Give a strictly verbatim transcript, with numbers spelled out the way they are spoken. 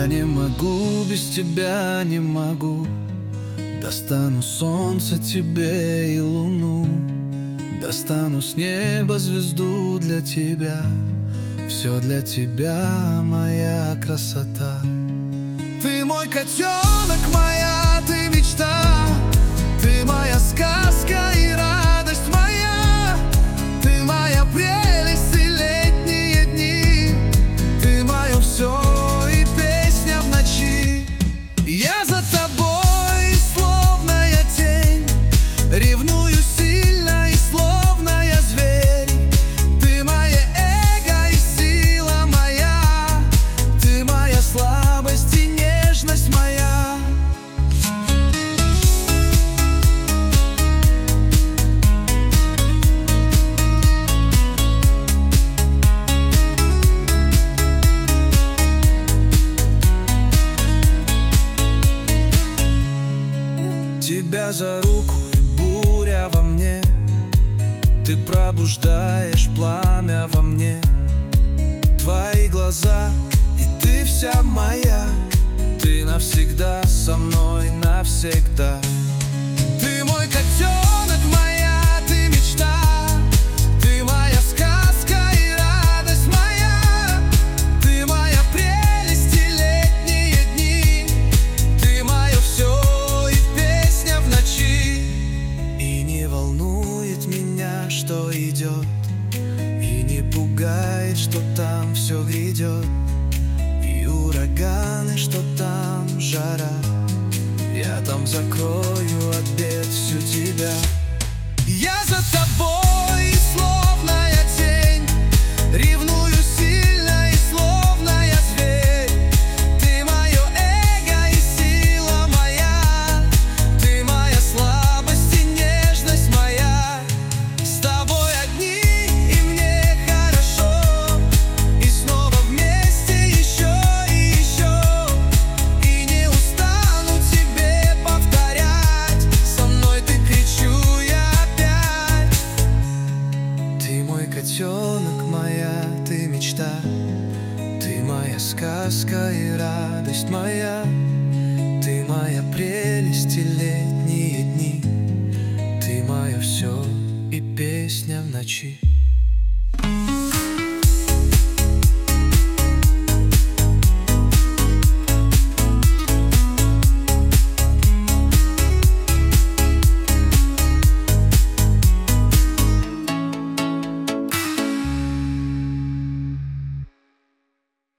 Я не могу, без тебя не могу. Достану солнце тебе и луну, достану с неба звезду для тебя. Все для тебя, моя красота. Ты мой котенок, моя ты мечта. Ты моя сказка и радость моя. Ты моя прелесть и летние дни. Ты мое все и песня в ночи. Я за тобой, словно я тень, ревную сильно и словно я зверь. Ты мое эго и сила моя. Ты моя слабость и нежность моя. Тебя за руку и буря во мне. Ты пробуждаешь пламя во мне. Твои глаза, и ты вся моя. Ты навсегда со мной, навсегда. Ты мой котенок, моя ты мечта. Ты моя сказка и радость моя. Ты моя прелесть и летние дни. Ты мое все и песня в ночи. И не волнует меня, что идет, и не пугает, что там все грядет, и ураганы, что там жара. Я там закрою от бед всю тебя. Я за тобой, словно я тень, ревную сильно и словно я зверь. Ты мое эго и сила моя. Ты моя слабость и нежность моя. С тобой одни, и мне хорошо. И снова вместе еще и еще. И не устану тебе повторять. Со мной ты, кричу я опять. Ты мой котенок, моя ты мечта. Ты моя сказка и радость моя. Ты моя прелесть и летние дни. Ты мое все и песня в ночи.